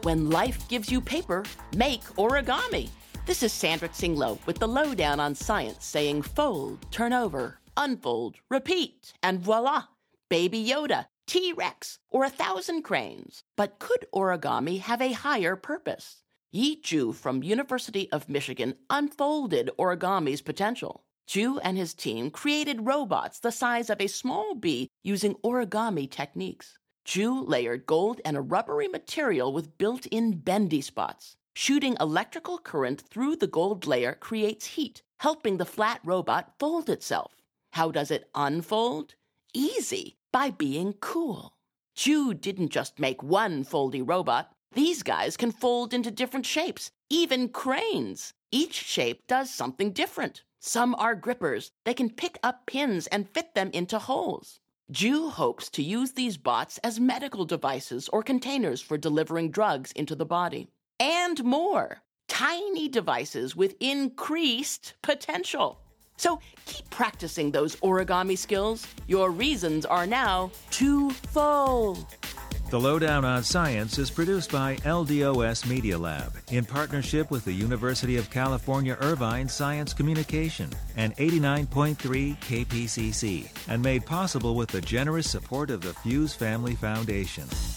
When life gives you paper, make origami. This is Sandra Tsinglow with the lowdown on science saying fold, turn over, unfold, repeat, and voila, Baby Yoda, T-Rex, or 1,000 cranes. But could origami have a higher purpose? Yi Zhu from University of Michigan unfolded origami's potential. Zhu and his team created robots the size of a small bee using origami techniques. Zhu layered gold and a rubbery material with built-in bendy spots. Shooting electrical current through the gold layer creates heat, helping the flat robot fold itself. How does it unfold? Easy, by being cool. Zhu didn't just make one foldy robot. These guys can fold into different shapes, even cranes. Each shape does something different. Some are grippers. They can pick up pins and fit them into holes. Zhu hopes to use these bots as medical devices or containers for delivering drugs into the body. And more. Tiny devices with increased potential. So keep practicing those origami skills. Your reasons are now twofold. The Lowdown on Science is produced by LDOS Media Lab in partnership with the University of California Irvine Science Communication and 89.3 KPCC, and made possible with the generous support of the Fuse Family Foundation.